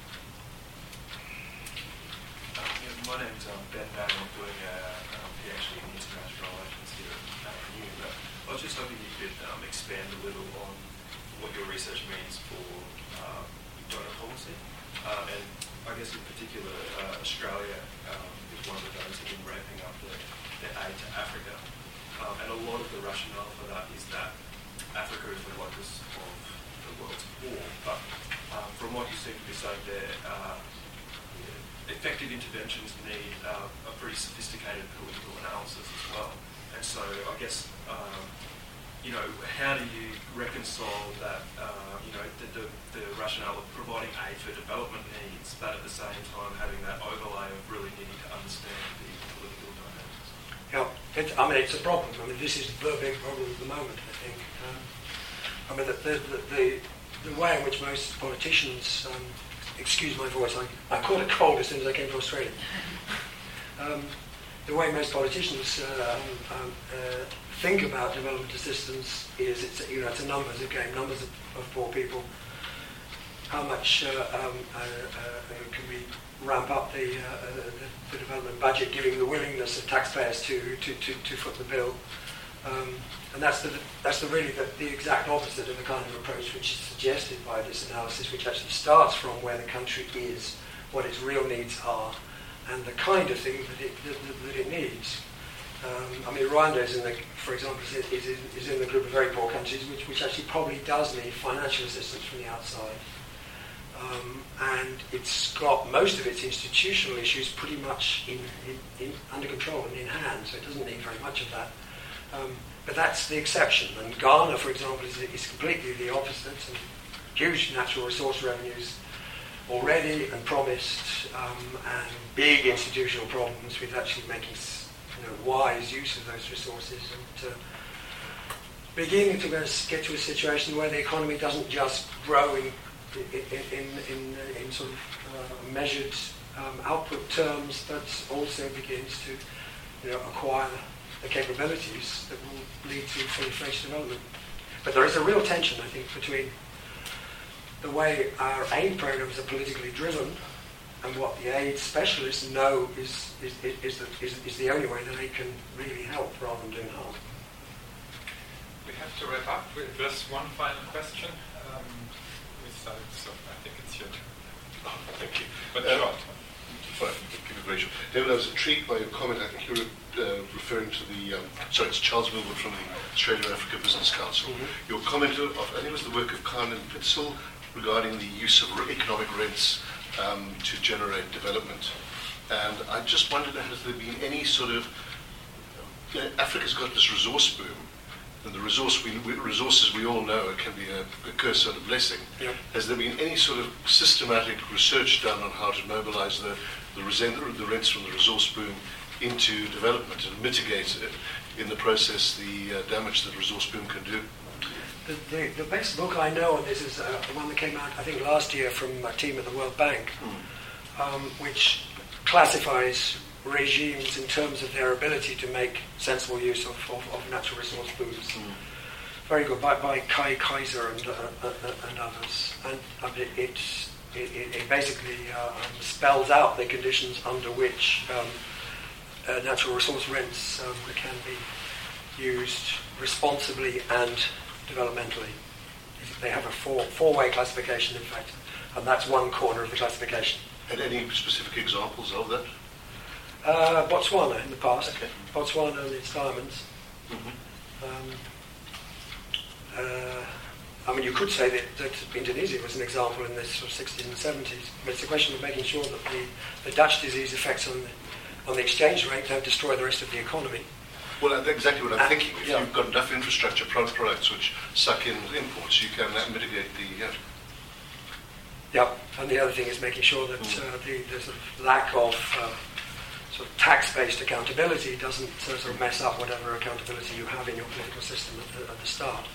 Speaker 7: Uh, yeah, my name's um, Ben Bannon. I'm doing a um, PhD in international relations here at N U, but I was just hoping you could um, expand a little on what your research means for um, donor policy, um, and I guess in particular uh, Australia um, is one of the donors who've been ramping up their, their aid to Africa. Um, and a lot of the rationale for that is that Africa is the locus of the world's poor. But um, from what you seem to be saying there, uh, effective interventions need uh, a pretty sophisticated political analysis as well. And so I guess, um, you know, how do you reconcile that, uh, you know, the, the, the rationale of providing aid for development needs, but at the same time having that overlay of really needing to understand the political dynamics?
Speaker 3: Yeah, it, I mean, it's a problem. I mean, this is the big problem at the moment, I think. Um, I mean, the, the, the, the way in which most politicians, um, excuse my voice, I, I caught a cold as soon as I came to Australia. Um, the way most politicians uh, um, uh, think about development assistance is, it's, you know, it's a numbers game, numbers of, of poor people. How much uh, um, uh, uh, can we ramp up the, uh, the, the development budget, giving the willingness of taxpayers to to, to, to foot the bill, um, and that's the that's the really the, the exact opposite of the kind of approach which is suggested by this analysis, which actually starts from where the country is, what its real needs are, and the kind of thing that it that, that it needs. Um, I mean, Rwanda is in the, for example, is, is, is in the group of very poor countries, which which actually probably does need financial assistance from the outside. Um, and it's got most of its institutional issues pretty much in, in, in under control and in hand, so it doesn't need very much of that. Um, but that's the exception. And Ghana, for example, is, is completely the opposite. And huge natural resource revenues already and promised, um, and big institutional problems with actually making you know, wise use of those resources, and uh, beginning to get to a situation where the economy doesn't just grow in In, in, in, in sort of uh, measured um, output terms, but also begins to you know, acquire the capabilities that will lead to fully fledged development. But there is a real tension, I think, between the way our aid programs are politically driven, and what the aid specialists know is is is, is, the, is, is the only way that they can really help rather than doing harm.
Speaker 2: We have to wrap up with just one final question. Um, we started, so I think it's your turn.
Speaker 8: Oh, thank you.
Speaker 2: But
Speaker 8: Um,
Speaker 2: short.
Speaker 8: Fine, keep it very short. David, I was intrigued by your comment. I think you were uh, referring to the, um, sorry, it's Charles Milburn from the Australia-Africa Business Council.
Speaker 3: Mm-hmm.
Speaker 8: Your comment of, I think it was the work of Kahn and Pitzel regarding the use of re- economic rents um, to generate development. And I just wondered, has there been any sort of, you know, Africa's got this resource boom, and the resource we, we, resources we all know can be a, a curse and a blessing.
Speaker 3: Yep.
Speaker 8: Has there been any sort of systematic research done on how to mobilize the, the, resent, the rents from the resource boom into development and mitigate it, in the process the uh, damage that the resource boom can do?
Speaker 3: The, the, the best book I know on this is uh, the one that came out, I think, last year from a team at the World Bank,
Speaker 8: Mm.
Speaker 3: um, which classifies regimes in terms of their ability to make sensible use of, of, of natural resource booms.
Speaker 8: Mm.
Speaker 3: Very good, by, by Kai Kaiser and, uh, uh, uh, and others. And uh, it, it's- it, it, it basically uh, um, spells out the conditions under which um, uh, natural resource rents um, can be used responsibly and developmentally. They have a four, four-way classification, in fact, and that's one corner of the classification.
Speaker 8: And any specific examples of that?
Speaker 3: Uh, Botswana in the past.
Speaker 8: Okay.
Speaker 3: Botswana and its diamonds.
Speaker 8: Mm-hmm.
Speaker 3: Um, uh, I mean, you could say that, that Indonesia was an example in this sort of sixties and seventies, but it's a question of making sure that the, the Dutch disease effects on the, on the exchange rate don't destroy the rest of the economy.
Speaker 8: Well, that's exactly what I'm
Speaker 3: Uh,
Speaker 8: thinking. If
Speaker 3: yeah.
Speaker 8: you've got enough infrastructure pro- products which suck in imports, you can uh, mitigate the... Uh,
Speaker 3: Yeah, and the other thing is making sure that uh, the, the sort of lack of uh, sort of tax-based accountability doesn't uh, sort of mess up whatever accountability you have in your political system at the, at the start.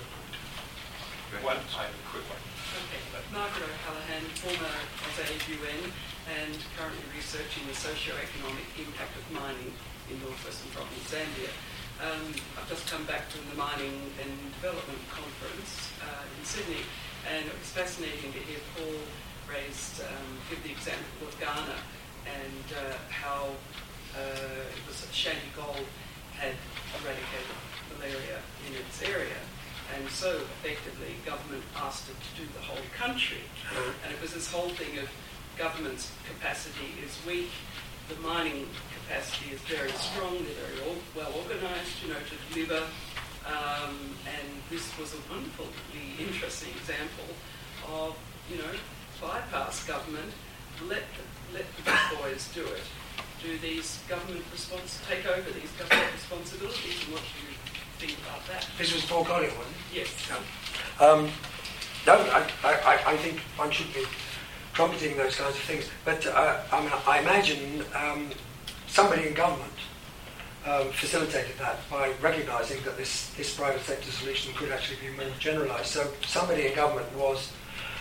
Speaker 2: One time, quick one.
Speaker 9: Okay. Margaret O'Callaghan, former Ausaid U N and currently researching the socio-economic impact of mining in North-Western Province, Zambia. Um, I've just come back from the Mining and Development Conference uh, in Sydney, and it was fascinating to hear Paul raised, um, give the example of Ghana and uh, how uh, it was Shandy Gold had eradicated malaria in its area. And so, effectively, government asked it to do the whole country. And it was this whole thing of government's capacity is weak, the mining capacity is very strong, they're very all, well organised, you know, to deliver. Um, and this was a wonderfully interesting example of, you know, bypass government, let the, let the big boys do it. Do these government respons- take over these government responsibilities, and what do you think about that?
Speaker 3: This was Paul Collier, wasn't it?
Speaker 9: Yes.
Speaker 3: Um, no, I, I, I think one should be trumpeting those kinds of things. But uh, I, mean, I imagine um, somebody in government um, facilitated that by recognising that this, this private sector solution could actually be more generalised. So somebody in government was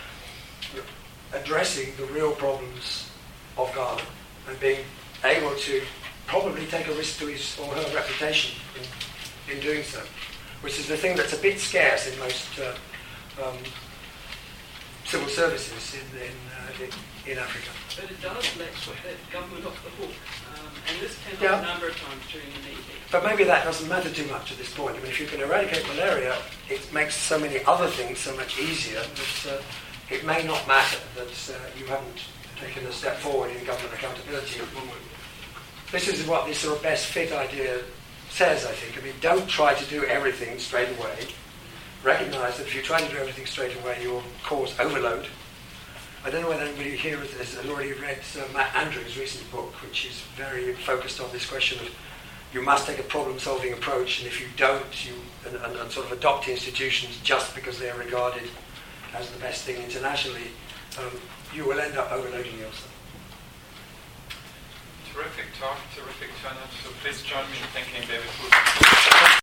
Speaker 3: addressing the real problems of Ghana and being able to probably take a risk to his or her reputation in, in doing so, which is the thing that's a bit scarce in most uh, um, civil services in in, uh, in in Africa.
Speaker 9: But it does let the government off the hook, um, and this came
Speaker 3: Yeah.
Speaker 9: up a number of times during the meeting.
Speaker 3: But maybe that doesn't matter too much at this point. I mean, if you can eradicate malaria, it makes so many other things so much easier that uh, it may not matter that uh, you haven't taken a step forward in government accountability. This is what this sort of best fit idea says, I think. I mean, don't try to do everything straight away. Recognise that if you try to do everything straight away, you'll cause overload. I don't know whether anybody here has, has already read uh, Matt Andrews' recent book, which is very focused on this question of you must take a problem-solving approach, and if you don't, you and, and, and sort of adopt institutions just because they are regarded as the best thing internationally, um, you will end up overloading yourself.
Speaker 2: Terrific talk, terrific turnout. So please join me in thanking David Wood.